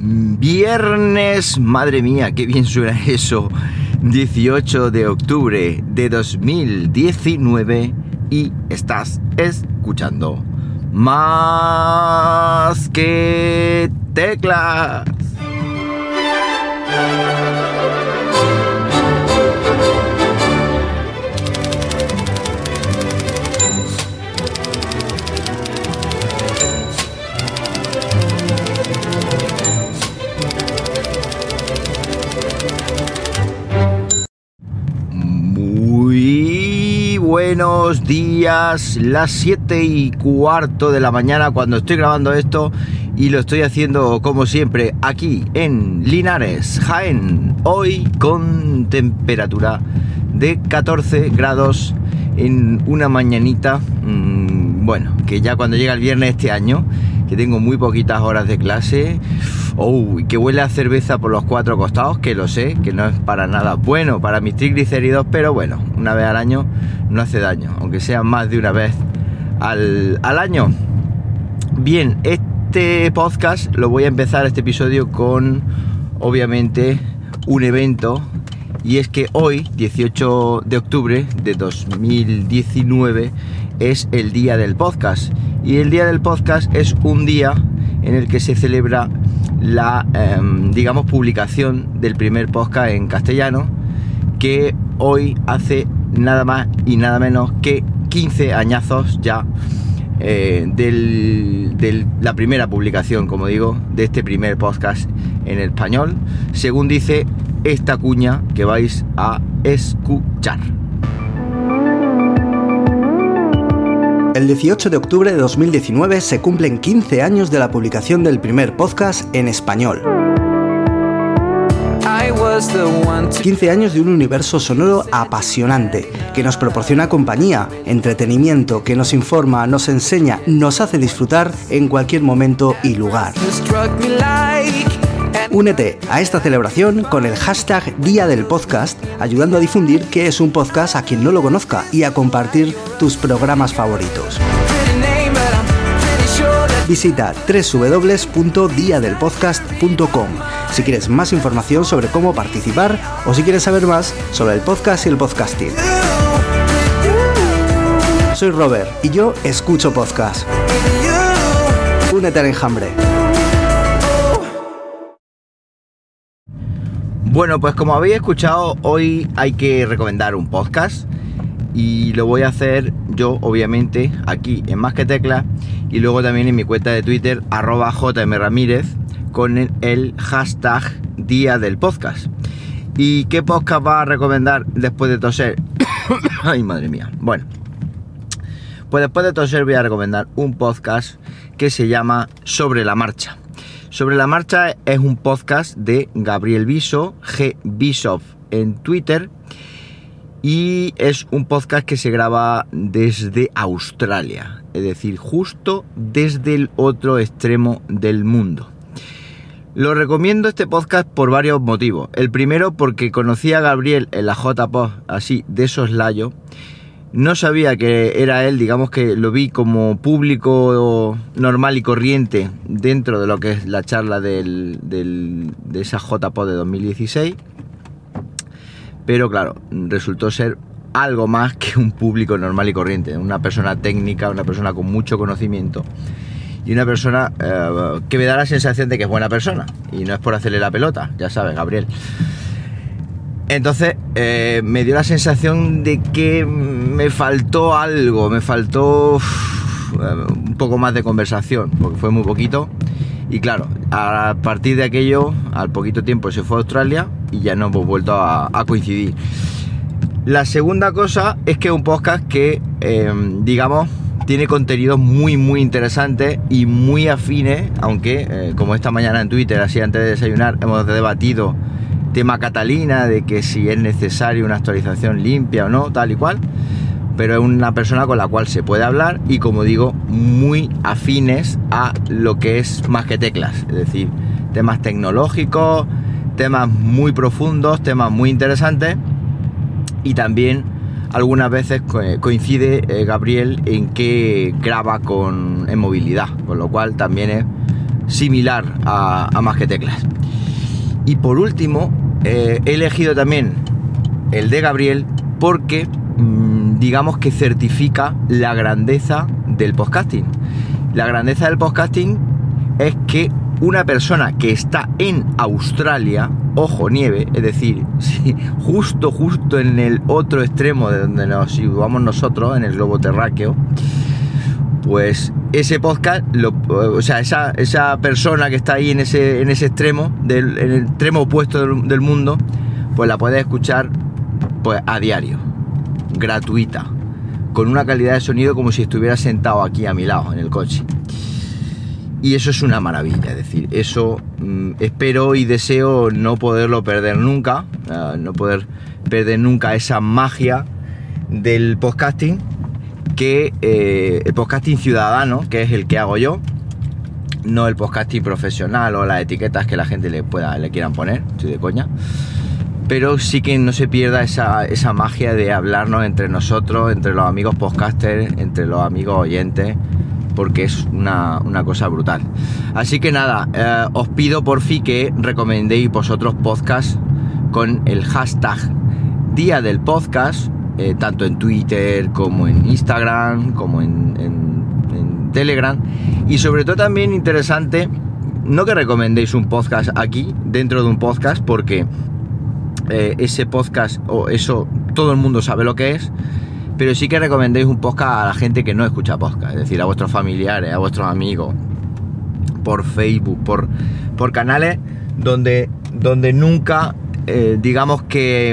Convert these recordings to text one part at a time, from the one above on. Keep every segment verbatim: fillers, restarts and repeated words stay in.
Viernes, madre mía, qué bien suena eso. dieciocho de octubre de dos mil diecinueve y estás escuchando Más que Teclas. Buenos días, las siete y cuarto de la mañana cuando estoy grabando esto y lo estoy haciendo como siempre aquí en Linares, Jaén, hoy con temperatura de catorce grados en una mañanita, mmm, bueno, que ya cuando llega el viernes este año, que tengo muy poquitas horas de clase, oh, y que huele a cerveza por los cuatro costados, que lo sé, que no es para nada bueno para mis triglicéridos, pero bueno, una vez al año no hace daño, aunque sea más de una vez al, al año. Bien, este podcast lo voy a empezar, este episodio, con obviamente un evento, y es que hoy, dieciocho de octubre de dos mil diecinueve, es el día del podcast, y el día del podcast es un día en el que se celebra la, eh, digamos, publicación del primer podcast en castellano, que hoy hace nada más y nada menos que quince añazos ya eh, de del, la primera publicación, como digo, de este primer podcast en español, según dice esta cuña que vais a escuchar. El dieciocho de octubre de dos mil diecinueve se cumplen quince años de la publicación del primer podcast en español. quince años de un universo sonoro apasionante, que nos proporciona compañía, entretenimiento, que nos informa, nos enseña, nos hace disfrutar en cualquier momento y lugar. Únete a esta celebración con el hashtag Día del Podcast, ayudando a difundir qué es un podcast a quien no lo conozca y a compartir tus programas favoritos. Visita doble u doble u doble u punto dia del podcast punto com si quieres más información sobre cómo participar o si quieres saber más sobre el podcast y el podcasting. Soy Robert y yo escucho podcast. Únete al enjambre. Bueno, pues como habéis escuchado, hoy hay que recomendar un podcast y lo voy a hacer yo, obviamente, aquí en Más que Teclas, y luego también en mi cuenta de Twitter, arroba jmramírez, con el, el hashtag Día del Podcast. ¿Y qué podcast va a recomendar después de toser? Ay, madre mía. Bueno, pues después de toser voy a recomendar un podcast que se llama Sobre la Marcha. Sobre la Marcha es un podcast de Gabriel Viso, G Bishop en Twitter, y es un podcast que se graba desde Australia, es decir, justo desde el otro extremo del mundo. Lo recomiendo este podcast por varios motivos. El primero, porque conocí a Gabriel en la J-Pod así de soslayo. No sabía que era él, digamos que lo vi como público normal y corriente dentro de lo que es la charla del, del, de esa J-Pod de dos mil dieciséis. Pero claro, resultó ser algo más que un público normal y corriente. Una persona técnica, una persona con mucho conocimiento y una persona eh, que me da la sensación de que es buena persona. Y no es por hacerle la pelota, ya sabes, Gabriel. Entonces eh, me dio la sensación de que me faltó algo, me faltó uff, un poco más de conversación, porque fue muy poquito. Y claro, a partir de aquello, al poquito tiempo se fue a Australia y ya no hemos vuelto a, a coincidir. La segunda cosa es que es un podcast que, eh, digamos, tiene contenidos muy muy interesantes y muy afines, aunque, eh, como esta mañana en Twitter, así antes de desayunar, hemos debatido tema Catalina, de que si es necesario una actualización limpia o no, tal y cual, pero es una persona con la cual se puede hablar y, como digo, muy afines a lo que es Más que Teclas, es decir, temas tecnológicos, temas muy profundos, temas muy interesantes, y también algunas veces coincide eh, Gabriel en que graba con, en movilidad, con lo cual también es similar a, a Más que Teclas. Y por último, eh, he elegido también el de Gabriel porque mmm, digamos que certifica la grandeza del podcasting. La grandeza del podcasting es que una persona que está en Australia, ojo, nieve, es decir, sí, justo, justo en el otro extremo de donde nos situamos nosotros, en el globo terráqueo, pues ese podcast, lo, o sea, esa, esa persona que está ahí en ese, en ese extremo, del, en el extremo opuesto del, del mundo, pues la puedes escuchar pues a diario, gratuita, con una calidad de sonido como si estuviera sentado aquí a mi lado en el coche. Y eso es una maravilla, es decir, eso mmm, espero y deseo no poderlo perder nunca, uh, no poder perder nunca esa magia del podcasting, que eh, el podcasting ciudadano, que es el que hago yo, no el podcasting profesional o las etiquetas que la gente le pueda le quieran poner, estoy de coña, pero sí que no se pierda esa, esa magia de hablarnos entre nosotros, entre los amigos podcasters, entre los amigos oyentes, porque es una, una cosa brutal. Así que nada, eh, os pido por fin que recomendéis vosotros podcasts con el hashtag Día del Podcast, eh, tanto en Twitter como en Instagram, como en, en, en Telegram, y sobre todo también interesante, no que recomendéis un podcast aquí, dentro de un podcast, porque eh, ese podcast, o eso, todo el mundo sabe lo que es, pero sí que recomendéis un podcast a la gente que no escucha podcast, es decir, a vuestros familiares, a vuestros amigos, por Facebook, por, por canales donde, donde nunca, eh, digamos que,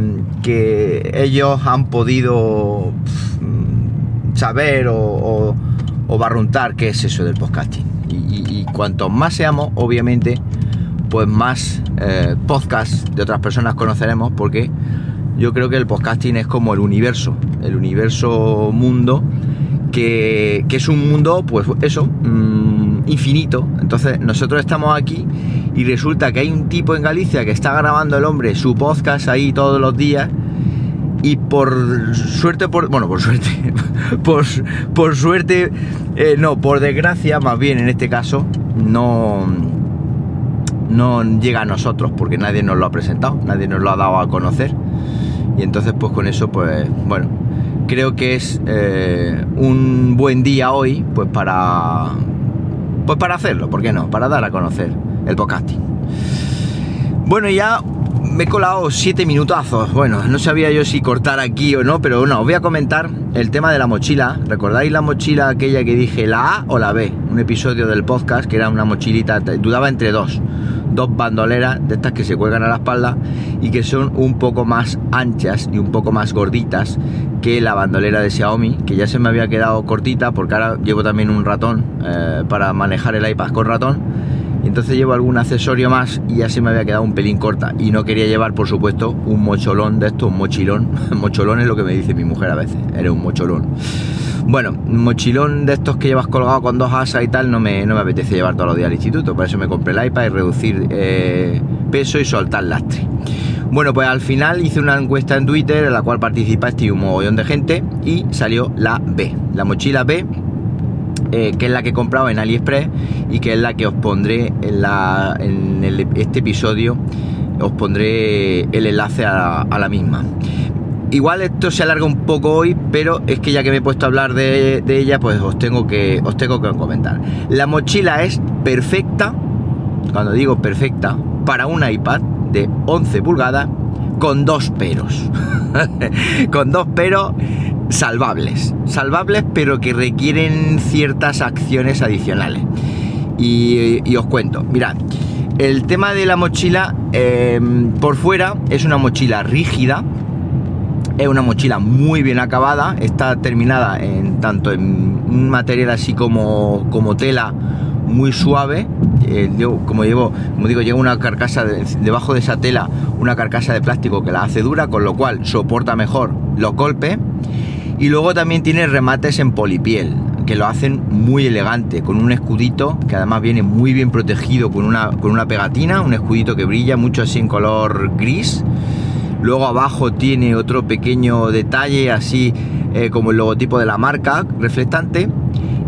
que ellos han podido saber o, o, o barruntar qué es eso del podcasting. Y, y, y cuantos más seamos, obviamente, pues más eh, podcasts de otras personas conoceremos, porque yo creo que el podcasting es como el universo, el universo mundo, que, que es un mundo, pues eso, mmm, infinito. Entonces nosotros estamos aquí y resulta que hay un tipo en Galicia que está grabando el hombre su podcast ahí todos los días, y por suerte, por bueno, por suerte, por, por suerte, eh, no, por desgracia, más bien en este caso, no... no llega a nosotros porque nadie nos lo ha presentado, nadie nos lo ha dado a conocer. Y entonces pues con eso pues bueno, creo que es eh, un buen día hoy pues para pues para hacerlo, ¿por qué no? Para dar a conocer el podcasting. Bueno, ya me he colado siete minutazos. Bueno, no sabía yo si cortar aquí o no, pero bueno, os voy a comentar el tema de la mochila. ¿Recordáis la mochila aquella que dije, la A o la B? Un episodio del podcast que era una mochilita, dudaba entre dos dos bandoleras de estas que se cuelgan a la espalda y que son un poco más anchas y un poco más gorditas que la bandolera de Xiaomi, que ya se me había quedado cortita porque ahora llevo también un ratón eh, para manejar el iPad con ratón, y entonces llevo algún accesorio más y ya se me había quedado un pelín corta, y no quería llevar, por supuesto, un mocholón de estos, un mochilón. Mocholón es lo que me dice mi mujer a veces, eres un mocholón. Bueno, un mochilón de estos que llevas colgado con dos asas y tal, no me, no me apetece llevar todos los días al instituto. Por eso me compré el iPad y reducir eh, peso y soltar lastre. Bueno, pues al final hice una encuesta en Twitter en la cual participaste un mogollón de gente y salió la B, la mochila B, eh, que es la que he comprado en AliExpress y que es la que os pondré en, la, en el, este episodio, os pondré el enlace a, a la misma. Igual esto se alarga un poco hoy, pero es que ya que me he puesto a hablar de, de ella, pues os tengo que os tengo que comentar. La mochila es perfecta, cuando digo perfecta, para un iPad de once pulgadas con dos peros. Con dos peros salvables. Salvables, pero que requieren ciertas acciones adicionales. Y, y os cuento, mirad, el tema de la mochila, eh, por fuera es una mochila rígida. Es una mochila muy bien acabada, está terminada en tanto en un material así como, como tela muy suave. Eh, yo, como llevo, como digo, llevo una carcasa de, debajo de esa tela, una carcasa de plástico que la hace dura, con lo cual soporta mejor los golpes. Y luego también tiene remates en polipiel, que lo hacen muy elegante, con un escudito que además viene muy bien protegido con una, con una pegatina, un escudito que brilla mucho así en color gris. Luego abajo tiene otro pequeño detalle así eh, como el logotipo de la marca reflectante,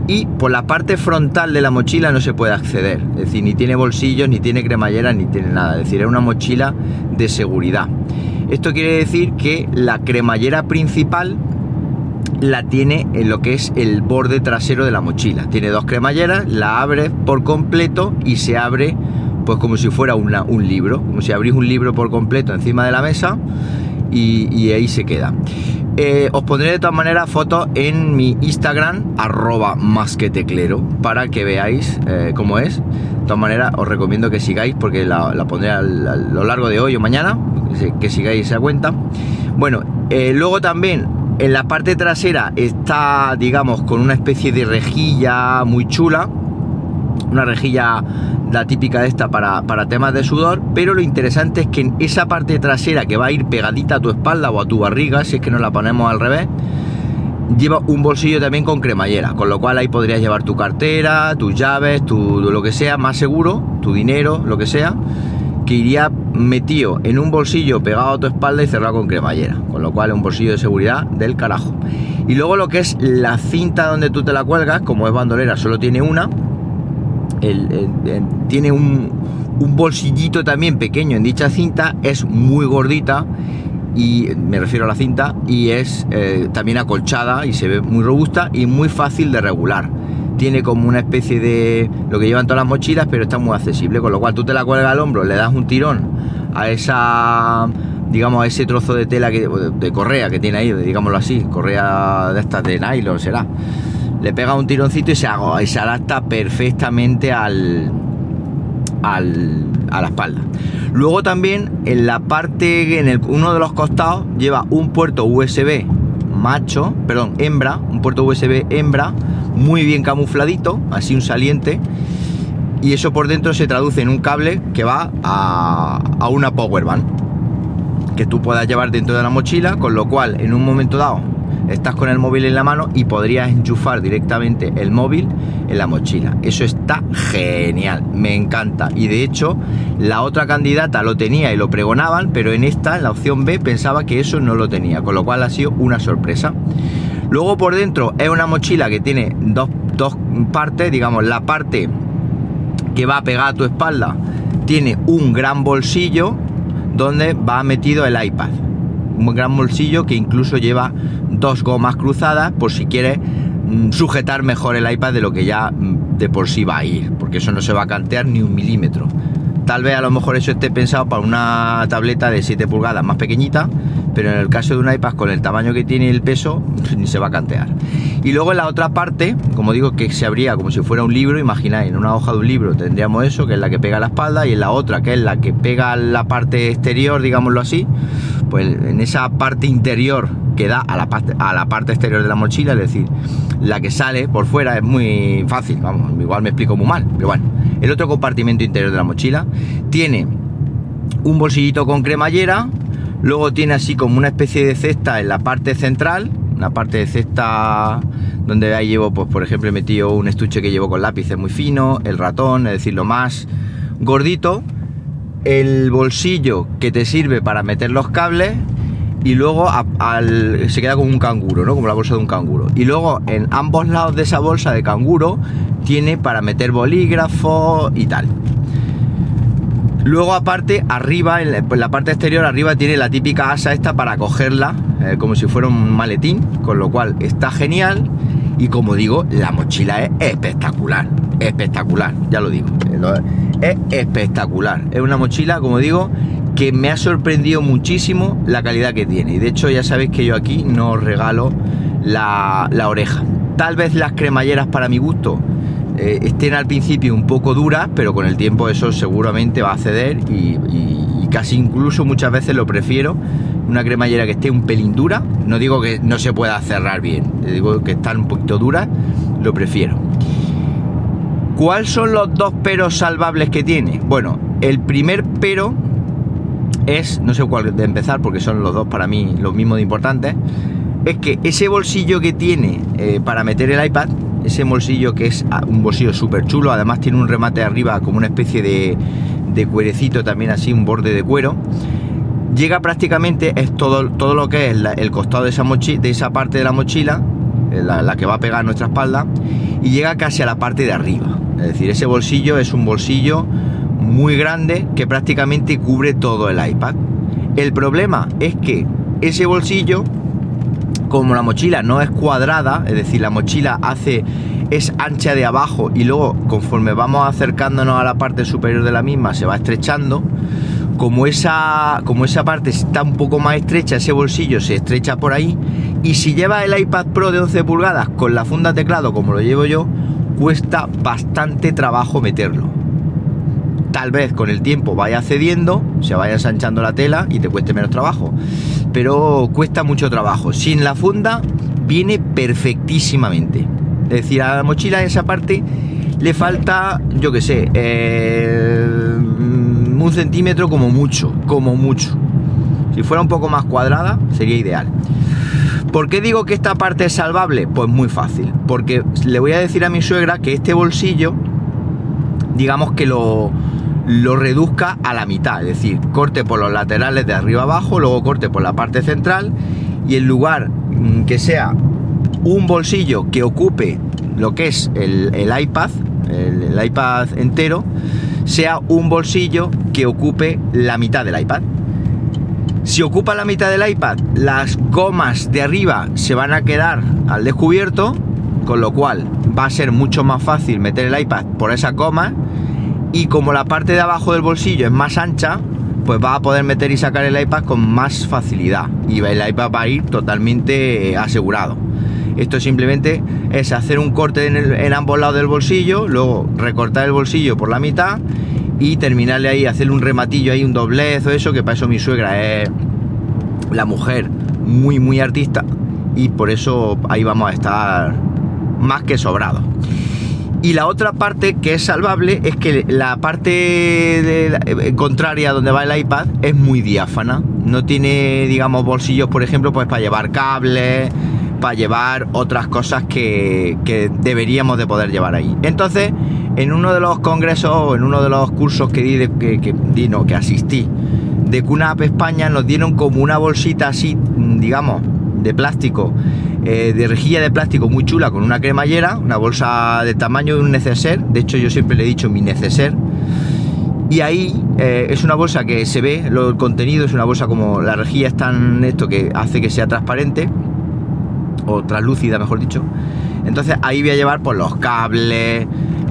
y por la parte frontal de la mochila no se puede acceder, es decir, ni tiene bolsillos, ni tiene cremallera, ni tiene nada, es decir, es una mochila de seguridad. Esto quiere decir que la cremallera principal la tiene en lo que es el borde trasero de la mochila. Tiene dos cremalleras, la abres por completo y se abre pues como si fuera una, un libro, como si abrís un libro por completo encima de la mesa y, y ahí se queda. Eh, os pondré de todas maneras fotos en mi Instagram, arroba más que teclero, para que veáis eh, cómo es. De todas maneras os recomiendo que sigáis, porque la, la pondré a lo largo de hoy o mañana, que sigáis esa cuenta. Bueno, eh, luego también en la parte trasera está, digamos, con una especie de rejilla muy chula, una rejilla la típica de esta para, para temas de sudor, pero lo interesante es que en esa parte trasera que va a ir pegadita a tu espalda o a tu barriga, si es que nos la ponemos al revés, lleva un bolsillo también con cremallera, con lo cual ahí podrías llevar tu cartera, tus llaves, tu, lo que sea más seguro, tu dinero, lo que sea, que iría metido en un bolsillo pegado a tu espalda y cerrado con cremallera, con lo cual es un bolsillo de seguridad del carajo. Y luego lo que es la cinta donde tú te la cuelgas, como es bandolera, solo tiene una. El, el, el, tiene un, un bolsillito también pequeño en dicha cinta, es muy gordita, y me refiero a la cinta, y es eh, también acolchada y se ve muy robusta y muy fácil de regular. Tiene como una especie de lo que llevan todas las mochilas, pero está muy accesible, con lo cual tú te la cuelgas al hombro, le das un tirón a esa, digamos, a ese trozo de tela que, de correa que tiene ahí, digámoslo así, correa de estas de nylon será. Le pega un tironcito y se, y se adapta perfectamente al, al, a la espalda. Luego también en la parte, en el, uno de los costados lleva un puerto U S B macho, perdón, hembra, un puerto U S B hembra, muy bien camufladito, así un saliente, y eso por dentro se traduce en un cable que va a, a una power bank que tú puedas llevar dentro de la mochila, con lo cual en un momento dado estás con el móvil en la mano y podrías enchufar directamente el móvil en la mochila. Eso está genial, me encanta. Y de hecho, la otra candidata lo tenía y lo pregonaban, pero en esta, en la opción B, pensaba que eso no lo tenía, con lo cual ha sido una sorpresa. Luego por dentro es una mochila que tiene dos, dos partes, digamos, la parte que va pegada a tu espalda tiene un gran bolsillo donde va metido el iPad. Un gran bolsillo que incluso lleva dos gomas cruzadas por si quieres mmm, sujetar mejor el iPad de lo que ya mmm, de por sí va a ir, porque eso no se va a cantear ni un milímetro. Tal vez a lo mejor eso esté pensado para una tableta de siete pulgadas más pequeñita, pero en el caso de un iPad con el tamaño que tiene y el peso, ni se va a cantear. Y luego en la otra parte, como digo, que se abría como si fuera un libro, imagináis, en una hoja de un libro tendríamos eso, que es la que pega a la espalda, y en la otra, que es la que pega a la parte exterior, digámoslo así, pues en esa parte interior que da a la, parte, a la parte exterior de la mochila, es decir, la que sale por fuera es muy fácil, vamos, igual me explico muy mal, pero bueno. El otro compartimento interior de la mochila tiene un bolsillito con cremallera, luego tiene así como una especie de cesta en la parte central, una parte de cesta donde ahí llevo, pues por ejemplo he metido un estuche que llevo con lápices muy fino, el ratón, es decir, lo más gordito, el bolsillo que te sirve para meter los cables, y luego a, al, se queda como un canguro, ¿no? Como la bolsa de un canguro. Y luego en ambos lados de esa bolsa de canguro tiene para meter bolígrafos y tal. Luego aparte, arriba, en la, en la parte exterior, arriba tiene la típica asa esta para cogerla, eh, como si fuera un maletín, con lo cual está genial. Y como digo, la mochila es espectacular, espectacular, ya lo digo, es espectacular. Es una mochila, como digo, que me ha sorprendido muchísimo la calidad que tiene. Y de hecho ya sabéis que yo aquí no os regalo la, la oreja. Tal vez las cremalleras para mi gusto eh, estén al principio un poco duras, pero con el tiempo eso seguramente va a ceder y, y, y casi incluso muchas veces lo prefiero. Una cremallera que esté un pelín dura, no digo que no se pueda cerrar bien, digo que están un poquito duras, lo prefiero. ¿Cuáles son los dos peros salvables que tiene? Bueno, el primer pero es, no sé cuál de empezar porque son los dos para mí los mismos de importantes, es que ese bolsillo que tiene eh, para meter el iPad, ese bolsillo que es un bolsillo súper chulo, además tiene un remate arriba como una especie de, de cuerecito también así, un borde de cuero, llega prácticamente, es todo, todo lo que es la, el costado de esa, mochi, de esa parte de la mochila, la, la que va a pegar a nuestra espalda, y llega casi a la parte de arriba. Es decir, ese bolsillo es un bolsillo muy grande que prácticamente cubre todo el iPad. El problema es que ese bolsillo, como la mochila no es cuadrada, es decir, la mochila hace es ancha de abajo y luego conforme vamos acercándonos a la parte superior de la misma se va estrechando. Como esa, como esa parte está un poco más estrecha, ese bolsillo se estrecha por ahí, y si llevas el iPad Pro de once pulgadas con la funda teclado como lo llevo yo, cuesta bastante trabajo meterlo. Tal vez con el tiempo vaya cediendo, se vaya ensanchando la tela y te cueste menos trabajo, pero cuesta mucho trabajo. Sin la funda viene perfectísimamente. Es decir, a la mochila en esa parte le falta, yo que sé, eh, un centímetro como mucho, como mucho. Si fuera un poco más cuadrada, sería ideal. ¿Por qué digo que esta parte es salvable? Pues muy fácil. Porque le voy a decir a mi suegra que este bolsillo, digamos que lo, lo reduzca a la mitad. Es decir, corte por los laterales de arriba abajo, luego corte por la parte central, y en lugar que sea un bolsillo que ocupe lo que es el, el iPad, el, el iPad entero, sea un bolsillo que ocupe la mitad del iPad. Si ocupa la mitad del iPad, las gomas de arriba se van a quedar al descubierto, con lo cual va a ser mucho más fácil meter el iPad por esa goma, y como la parte de abajo del bolsillo es más ancha, pues va a poder meter y sacar el iPad con más facilidad y el iPad va a ir totalmente asegurado. Esto simplemente es hacer un corte en, el, en ambos lados del bolsillo, luego recortar el bolsillo por la mitad y terminarle ahí, hacerle un rematillo ahí, un doblez o eso, que para eso mi suegra es la mujer muy muy artista y por eso ahí vamos a estar más que sobrados. Y la otra parte que es salvable es que la parte de la, eh, contraria donde va el iPad es muy diáfana, no tiene, digamos, bolsillos, por ejemplo, pues para llevar cables, para llevar otras cosas que, que deberíamos de poder llevar ahí. Entonces, en uno de los congresos o en uno de los cursos que di, de, que, que, di no, que asistí de Q NAP España, nos dieron como una bolsita así, digamos, de plástico, eh, de rejilla de plástico muy chula, con una cremallera, una bolsa del tamaño de un neceser. De hecho, yo siempre le he dicho mi neceser. Y ahí eh, es una bolsa que se ve lo, el contenido, es una bolsa como la rejilla es tan esto que hace que sea transparente o translúcida, mejor dicho. Entonces ahí voy a llevar pues los cables,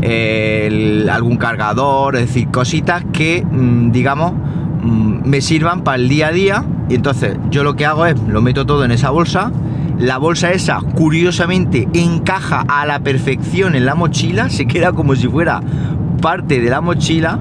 el, algún cargador, es decir, cositas que mmm, digamos mmm, me sirvan para el día a día. Y entonces yo lo que hago es lo meto todo en esa bolsa. La bolsa esa curiosamente encaja a la perfección en la mochila, se queda como si fuera parte de la mochila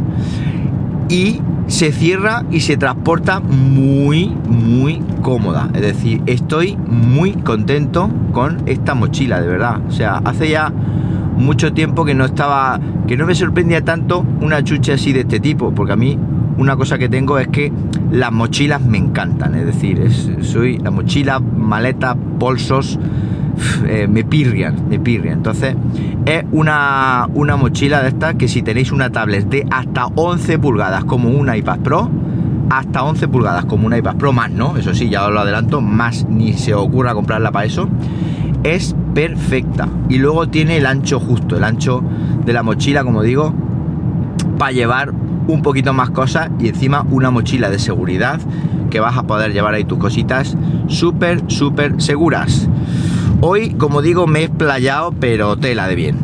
y se cierra y se transporta muy muy cómoda. Es decir, estoy muy contento con esta mochila, de verdad. O sea, hace ya mucho tiempo que no estaba, que no me sorprendía tanto una chuche así de este tipo, porque a mí una cosa que tengo es que las mochilas me encantan. Es decir, es, soy la mochila, maletas, bolsos, eh, me pirrian, me pirrian. Entonces es una, una mochila de estas que si tenéis una tablet de hasta once pulgadas como un iPad Pro, hasta once pulgadas como un iPad Pro más, ¿no? Eso sí, ya os lo adelanto, más ni se os ocurra comprarla para eso. Es perfecta. Y luego tiene el ancho justo, el ancho de la mochila, como digo, para llevar un poquito más cosas y encima una mochila de seguridad que vas a poder llevar ahí tus cositas súper, súper seguras. Hoy, como digo, me he explayado, pero tela de bien.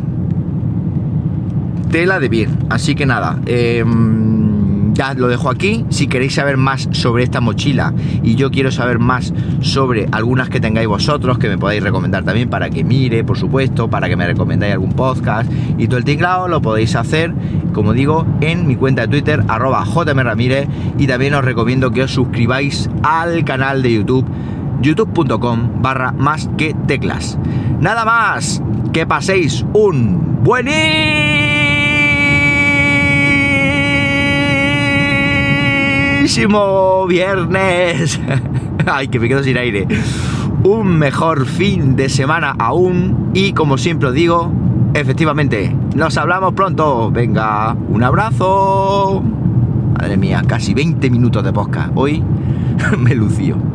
Tela de bien. Así que nada, eh, ya lo dejo aquí. Si queréis saber más sobre esta mochila y yo quiero saber más sobre algunas que tengáis vosotros, que me podáis recomendar también para que mire, por supuesto, para que me recomendáis algún podcast y todo el tinglado, lo podéis hacer, como digo, en mi cuenta de Twitter, arroba jmramírez, y también os recomiendo que os suscribáis al canal de YouTube, youtube.com barra más que teclas. Nada más, que paséis un buenísimo viernes. Ay, que me quedo sin aire. Un mejor fin de semana aún. Y como siempre os digo, efectivamente, nos hablamos pronto. Venga, un abrazo. Madre mía, casi veinte minutos de podcast. Hoy me lucio.